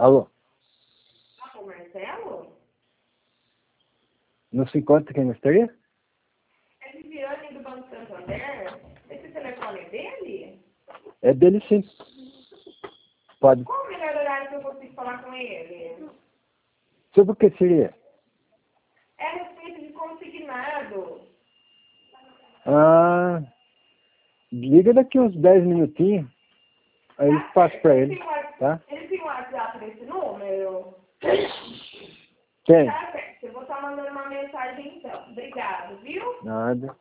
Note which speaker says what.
Speaker 1: Alô?
Speaker 2: O Marcelo?
Speaker 1: Não se encontra quem gostaria?
Speaker 2: É Viviane do Banco Santander? Esse telefone é dele?
Speaker 1: É dele sim. Pode.
Speaker 2: Qual o melhor horário que eu consigo falar com ele?
Speaker 1: Sobre o que seria?
Speaker 2: É a respeito de consignado.
Speaker 1: Ah, liga daqui uns 10 minutinhos. Aí eu passo pra ele, tá?
Speaker 2: Ele tem um WhatsApp desse número?
Speaker 1: Tem?
Speaker 2: Tá certo, eu vou estar mandando uma mensagem então. Obrigado, viu?
Speaker 1: Nada.